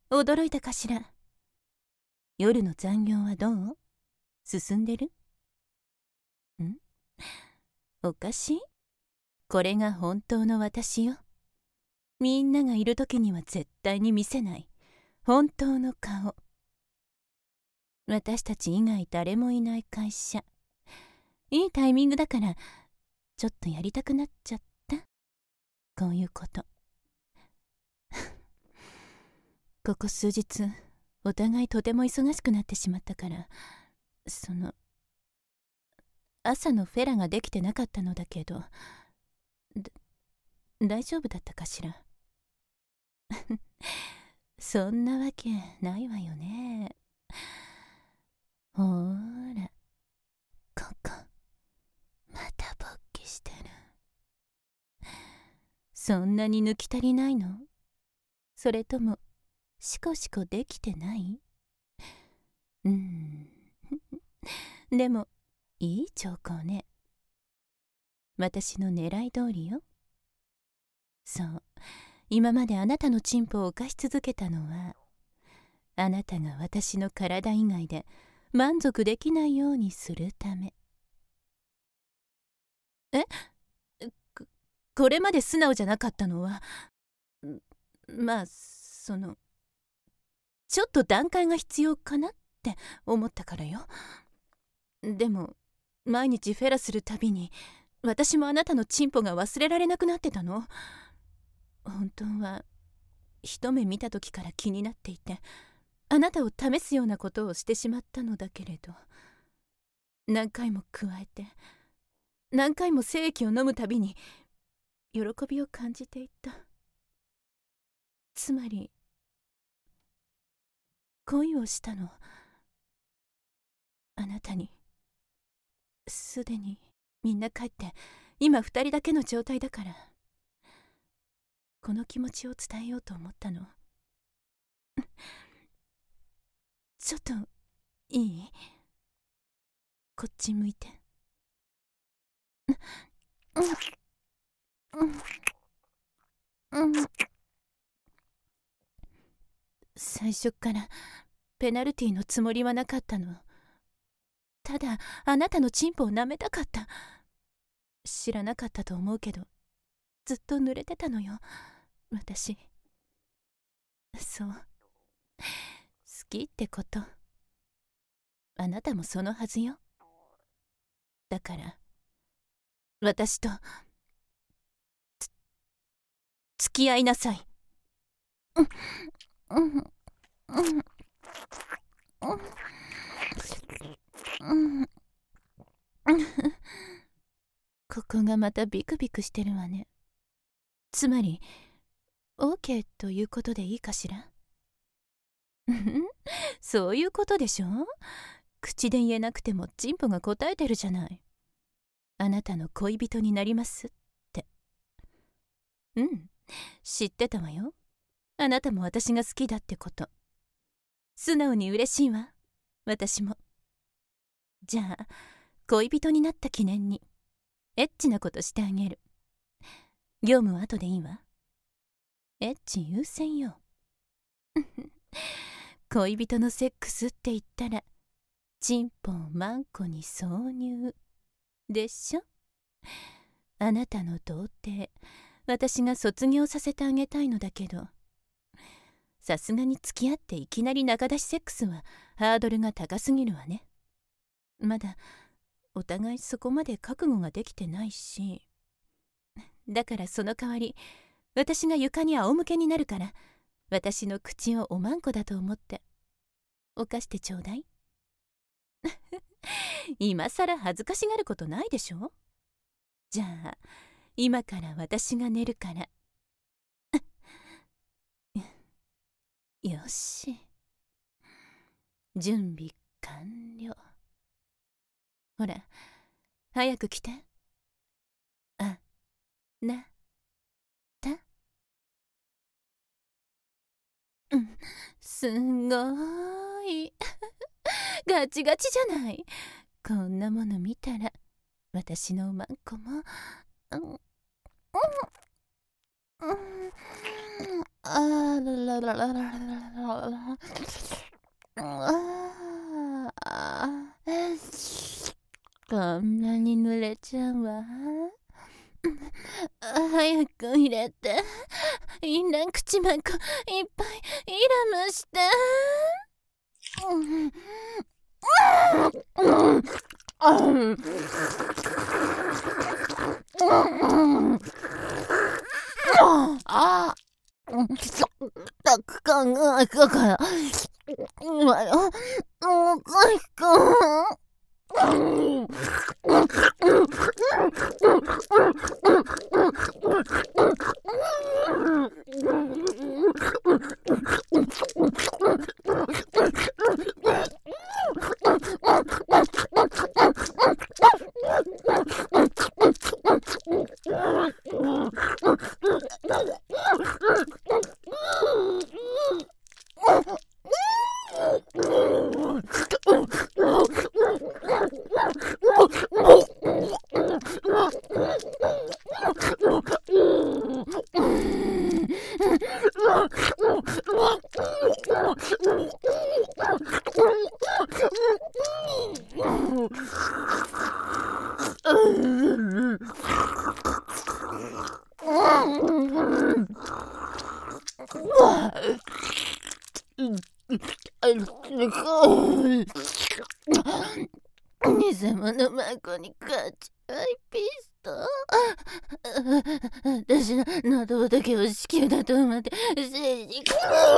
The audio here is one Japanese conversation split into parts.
驚いたかしら。夜の残業はどう？進んでる？おかしい？これが本当の私よ。みんながいる時には絶対に見せない本当の顔。私たち以外誰もいない会社。いいタイミングだからちょっとやりたくなっちゃった。こういうことここ数日お互いとても忙しくなってしまったから、朝のフェラができてなかったのだけど、大丈夫だったかしら。そんなわけないわよね。ほーら、ここまた勃起してる。そんなに抜き足りないの？それともシコシコできてない？でもいい兆候ね。私の狙い通りよ。そう、今まであなたのチンポを犯し続けたのは、あなたが私の体以外で満足できないようにするため。これまで素直じゃなかったのは、まあちょっと段階が必要かなって思ったからよ。でも毎日フェラするたびに私もあなたのチンポが忘れられなくなってたの。本当は一目見た時から気になっていて、あなたを試すようなことをしてしまったのだけれど、何回も加えて何回も精液を飲むたびに喜びを感じていった。つまり恋をしたの。あなたに。すでにみんな帰って今二人だけの状態だから、この気持ちを伝えようと思ったの。ちょっといい？こっち向いて。最初からペナルティのつもりはなかったの。ただあなたのチンポを舐めたかった。知らなかったと思うけど、ずっと濡れてたのよ、私。そう、好きってこと。あなたもそのはずよ。だから私と付き合いなさい。ここがまたビクビクしてるわね。つまり OK ということでいいかしら。そういうことでしょ。口で言えなくてもチンポが答えてるじゃない。あなたの恋人になりますって。知ってたわよ。あなたも私が好きだってこと。素直に嬉しいわ、私も。じゃあ恋人になった記念にエッチなことしてあげる。業務は後でいいわ。エッチ優先よ。恋人のセックスって言ったらチンポをマンコに挿入でしょ。あなたの童貞、私が卒業させてあげたいのだけど、さすがに付き合っていきなり仲出しセックスはハードルが高すぎるわね。まだお互いそこまで覚悟ができてないし。だからその代わり私が床に仰向けになるから、私の口をおまんこだと思って犯してちょうだい。今さら恥ずかしがることないでしょ。じゃあ今から私が寝るからよし、準備完了。ほら早く来て。あなた。すごーい。ガチガチじゃない。こんなもの見たら私のおまんこもあららららららららこんなに濡れちゃうわ。早く入れて。いんらん口まこいっぱいイラムして。たくかんがかから今よもうかいか偽物マイコに勝ちアイピスト。私の喉だけを子宮だと思って政治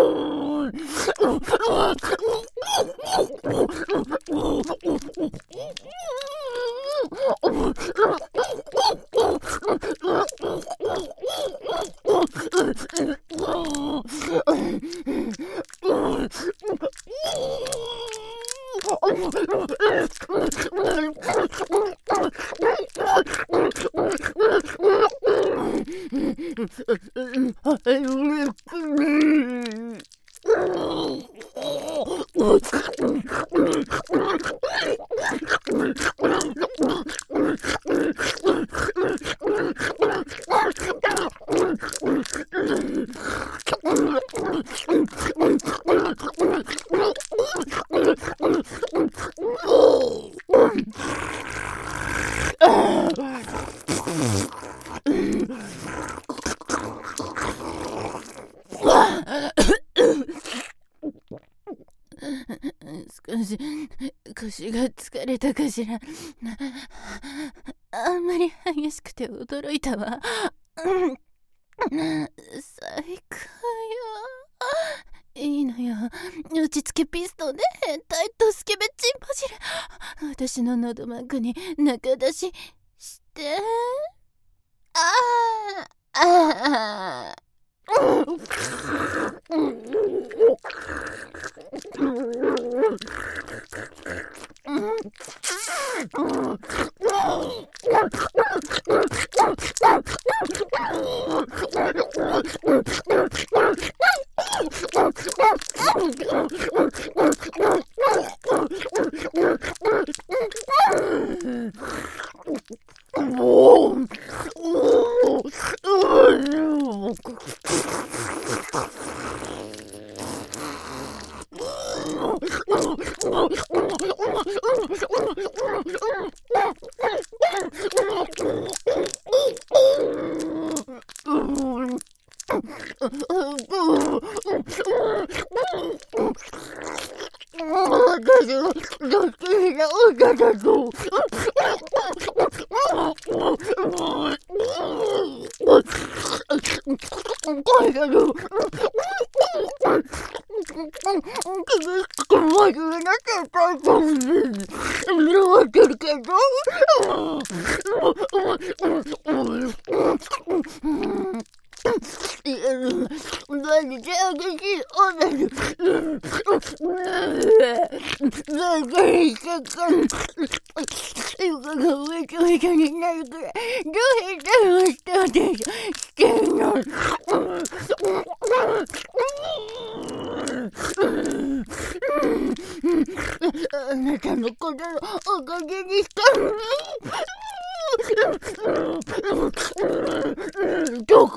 少し腰が疲れたかしら。あんまり激しくて驚いたわ。最高よ。いいのよ。落ち着けピストンで変態とスケベチンポジル。私の喉膜に中出しして。あなたのことのおかげでした。どこ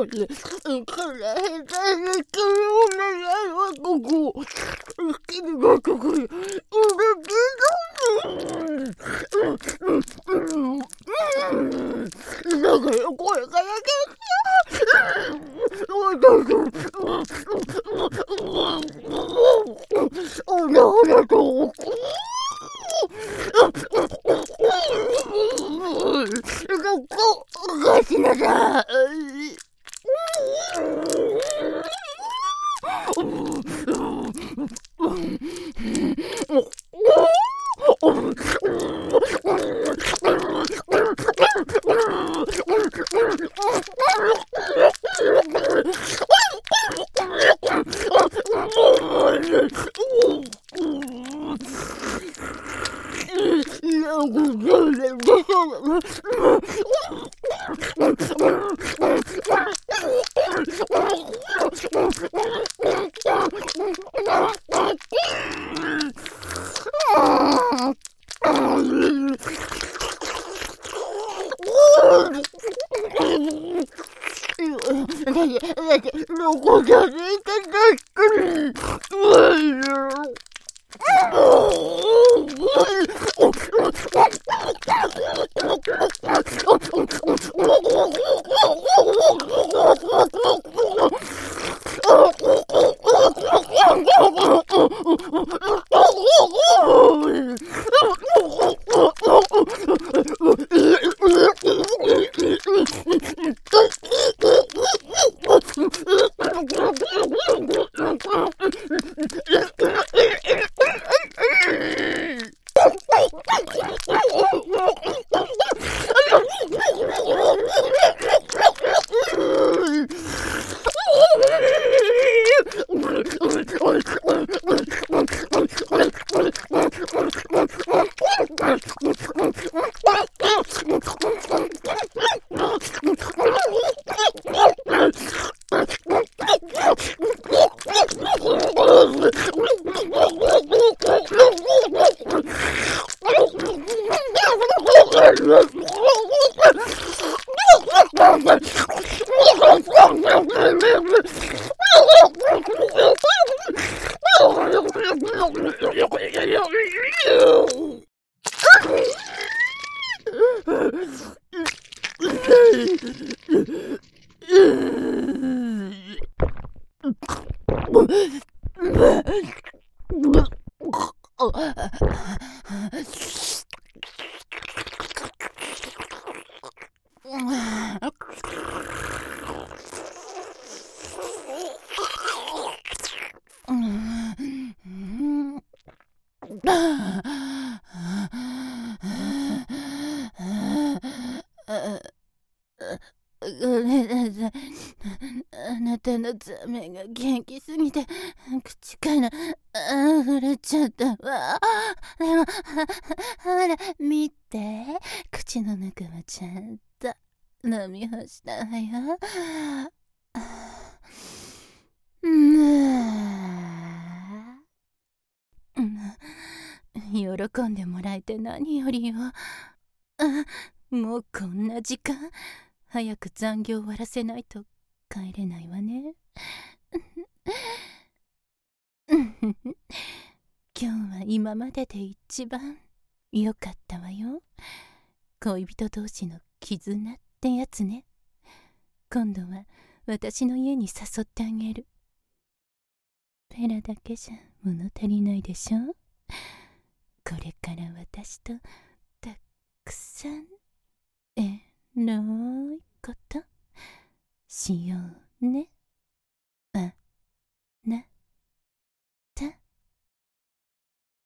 ごめんなさい。あなたの爪が元気すぎて口から溢れちゃったわ。でもほら見て、口の中はちゃんと飲み干したわよ。喜んでもらえて何よりよ。もうこんな時間、早く残業終わらせないと帰れないわね。今日は今までで一番良かったわよ。恋人同士の絆ってやつね。今度は私の家に誘ってあげる。ペラだけじゃ物足りないでしょ。これから私とたくさんエロいことしようね。